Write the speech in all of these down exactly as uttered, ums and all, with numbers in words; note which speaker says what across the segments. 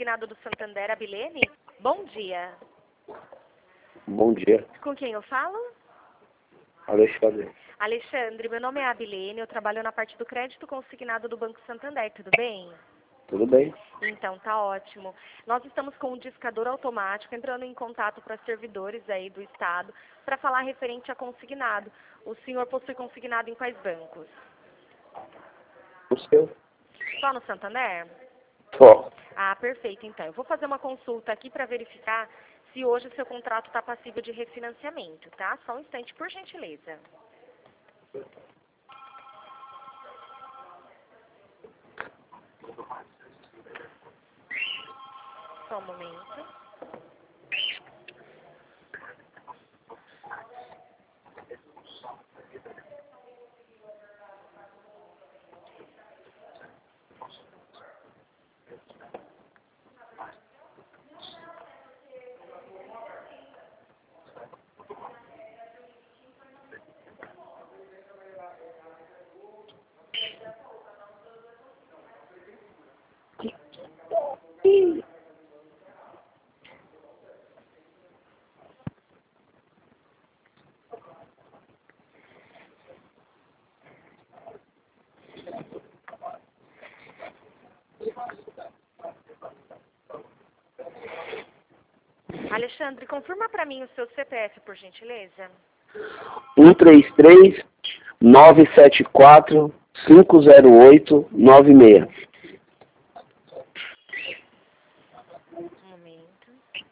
Speaker 1: consignado do Santander, Abilene? Bom dia.
Speaker 2: Bom dia,
Speaker 1: Com quem eu falo?
Speaker 2: Alexandre.
Speaker 1: Alexandre, meu nome é Abilene, eu trabalho na parte do crédito consignado do Banco Santander, tudo bem?
Speaker 2: Tudo bem?
Speaker 1: Então, tá ótimo. Nós estamos com um discador automático entrando em contato para servidores aí do Estado para falar referente a consignado. O senhor possui consignado em quais bancos?
Speaker 2: O seu?
Speaker 1: Só no Santander?
Speaker 2: Só.
Speaker 1: Ah, perfeito. Então, eu vou fazer uma consulta aqui para verificar se hoje o seu contrato está passível de refinanciamento, tá? Só um instante, por gentileza. Só um momento. Alexandre, confirma para mim o seu C P F, por gentileza.
Speaker 2: um três três, nove sete quatro, cinco zero oito, nove seis.
Speaker 1: Um momento.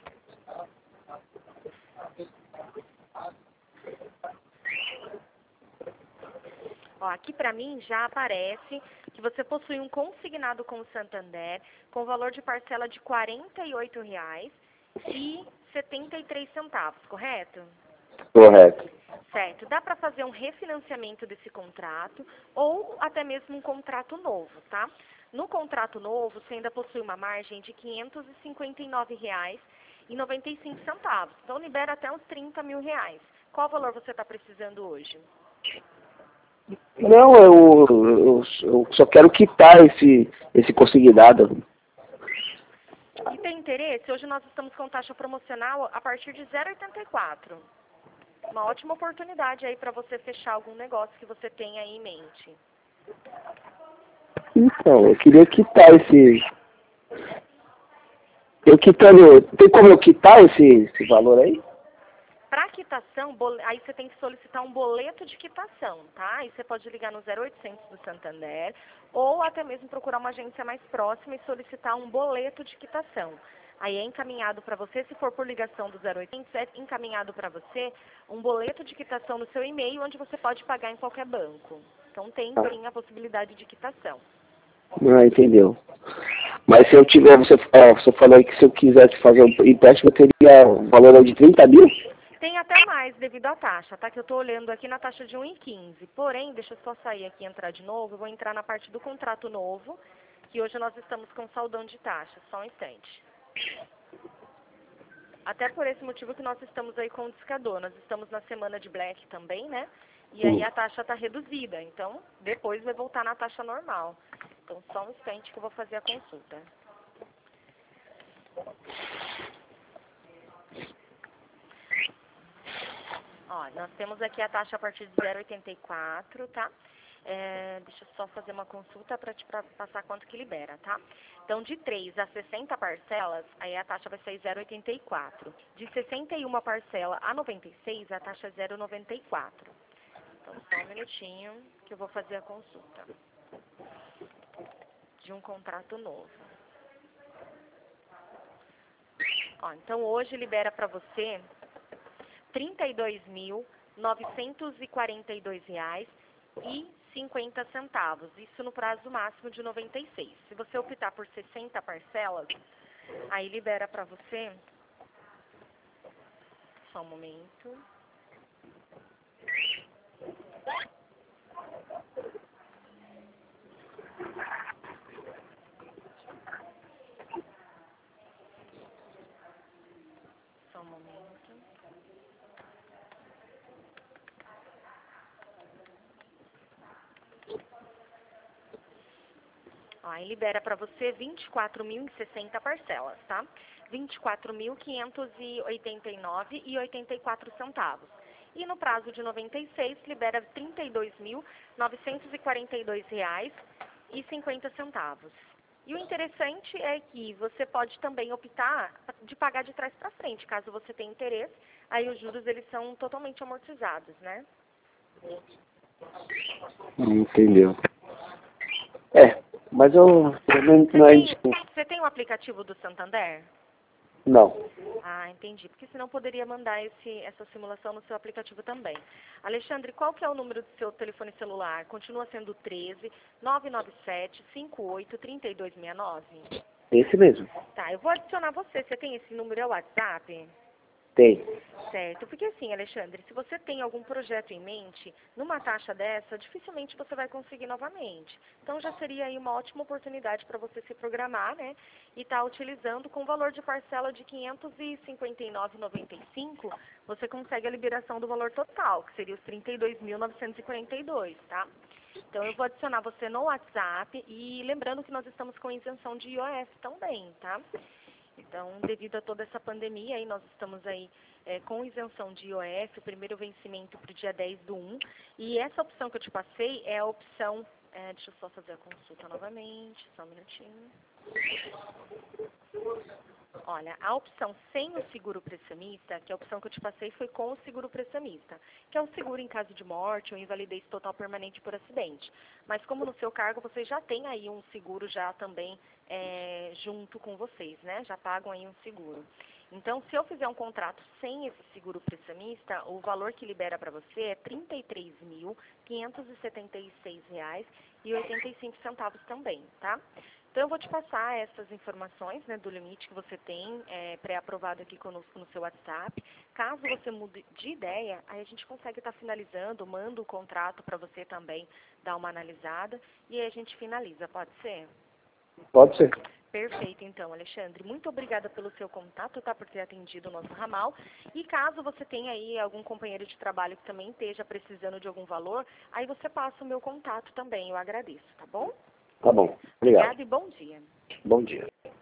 Speaker 1: Ó, aqui para mim já aparece que você possui um consignado com o Santander com valor de parcela de quarenta e oito reais e setenta e três centavos, correto?
Speaker 2: Correto.
Speaker 1: Certo. Dá para fazer um refinanciamento desse contrato ou até mesmo um contrato novo, tá? No contrato novo, você ainda possui uma margem de quinhentos e cinquenta e nove reais e noventa e cinco centavos. Então, libera até uns trinta mil reais. Qual valor você está precisando hoje?
Speaker 2: Não, eu, eu, eu só quero quitar esse, esse consignado.
Speaker 1: E tem interesse? Hoje nós estamos com taxa promocional a partir de zero vírgula oitenta e quatro. Uma ótima oportunidade aí para você fechar algum negócio que você tenha aí em mente.
Speaker 2: Então, eu queria quitar esse... Eu quitando... Tem como eu quitar esse, esse valor aí?
Speaker 1: Para quitação, bole- aí você tem que solicitar um boleto de quitação, tá? Aí você pode ligar no zero oitocentos do Santander ou até mesmo procurar uma agência mais próxima e solicitar um boleto de quitação. Aí é encaminhado para você, se for por ligação do zero oitocentos, é encaminhado para você um boleto de quitação no seu e-mail, onde você pode pagar em qualquer banco. Então tem sim a possibilidade de quitação.
Speaker 2: Ah, entendeu. Mas se eu tiver... Você, ó, você falou aí que se eu quisesse fazer um empréstimo, eu teria um valor de trinta mil?
Speaker 1: Tem até mais devido à taxa, tá? Que eu estou olhando aqui na taxa de um vírgula quinze. Porém, deixa eu só sair aqui e entrar de novo. Eu vou entrar na parte do contrato novo, que hoje nós estamos com saldão de taxa. Só um instante. Até por esse motivo que nós estamos aí com o discador. Nós estamos na semana de Black também, né? E aí a taxa está reduzida. Então, depois vai voltar na taxa normal. Então, só um instante que eu vou fazer a consulta. Ó, nós temos aqui a taxa a partir de zero vírgula oitenta e quatro, tá? É, deixa eu só fazer uma consulta para te pra passar quanto que libera, tá? Então, de três a sessenta parcelas, aí a taxa vai ser zero vírgula oitenta e quatro. De sessenta e uma parcela a noventa e seis, a taxa é zero vírgula noventa e quatro. Então, só um minutinho que eu vou fazer a consulta de um contrato novo. Ó, então, hoje libera para você trinta e dois mil, novecentos e quarenta e dois reais e cinquenta centavos. Isso no prazo máximo de noventa e seis. Se você optar por sessenta parcelas, aí libera para você... Só um momento. Só um momento. Ó, aí libera para você vinte e quatro mil e sessenta parcelas, tá? vinte e quatro mil quinhentos e oitenta e nove reais e oitenta e quatro centavos. E no prazo de noventa e seis, libera trinta e dois mil novecentos e quarenta e dois reais e cinquenta centavos. E o interessante é que você pode também optar de pagar de trás para frente, caso você tenha interesse. Aí os juros eles são totalmente amortizados, né?
Speaker 2: Entendeu? É, mas eu também
Speaker 1: Você
Speaker 2: não é
Speaker 1: tem,
Speaker 2: de...
Speaker 1: você tem o aplicativo do Santander?
Speaker 2: Não.
Speaker 1: Ah, entendi. Porque senão poderia mandar esse, essa simulação no seu aplicativo também. Alexandre, qual que é o número do seu telefone celular? Continua sendo treze, nove nove sete, cinco oito, três dois seis nove?
Speaker 2: Esse mesmo.
Speaker 1: Tá, eu vou adicionar você. Você tem esse número, é o WhatsApp?
Speaker 2: Tem.
Speaker 1: Certo, porque assim, Alexandre, se você tem algum projeto em mente, numa taxa dessa, dificilmente você vai conseguir novamente. Então já seria aí uma ótima oportunidade para você se programar, né? E estar utilizando com valor de parcela de quinhentos e cinquenta e nove reais e noventa e cinco centavos, você consegue a liberação do valor total, que seria os trinta e dois mil novecentos e quarenta e dois reais, tá? Então eu vou adicionar você no WhatsApp e lembrando que nós estamos com isenção de I O F também, tá? Então, devido a toda essa pandemia, aí nós estamos aí é, com isenção de I O F, o primeiro vencimento para o dia dez do um. E essa opção que eu te passei é a opção... É, deixa eu só fazer a consulta novamente, só um minutinho. Olha, a opção sem o seguro prestamista, que é a opção que eu te passei, foi com o seguro prestamista, que é o seguro em caso de morte ou invalidez total permanente por acidente. Mas como no seu cargo vocês já têm aí um seguro já também é, junto com vocês, né? Já pagam aí um seguro. Então, se eu fizer um contrato sem esse seguro prestamista, o valor que libera para você é trinta e três mil quinhentos e setenta e seis reais e oitenta e cinco centavos também, tá? Então, eu vou te passar essas informações, né, do limite que você tem é, pré-aprovado aqui conosco no seu WhatsApp. Caso você mude de ideia, aí a gente consegue estar finalizando, manda o contrato para você também dar uma analisada e aí a gente finaliza, pode ser?
Speaker 2: Pode ser.
Speaker 1: Perfeito, então, Alexandre. Muito obrigada pelo seu contato, tá, por ter atendido o nosso ramal. E caso você tenha aí algum companheiro de trabalho que também esteja precisando de algum valor, aí você passa o meu contato também, eu agradeço, tá bom?
Speaker 2: Tá bom. Obrigado.
Speaker 1: Obrigada e bom dia.
Speaker 2: Bom dia.